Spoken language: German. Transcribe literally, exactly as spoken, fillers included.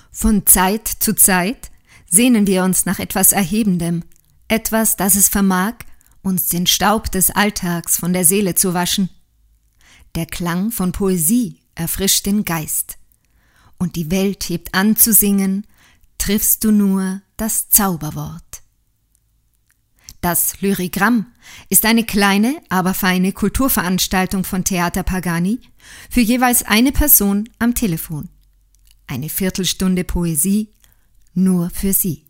Von Zeit zu Zeit sehnen wir uns nach etwas Erhebendem, etwas, das es vermag, uns den Staub des Alltags von der Seele zu waschen. Der Klang von Poesie erfrischt den Geist. Und die Welt hebt an zu singen, triffst du nur das Zauberwort. Das Lyrigramm ist eine kleine, aber feine Kulturveranstaltung von Theater Pagani für jeweils eine Person am Telefon. Eine Viertelstunde Poesie nur für Sie.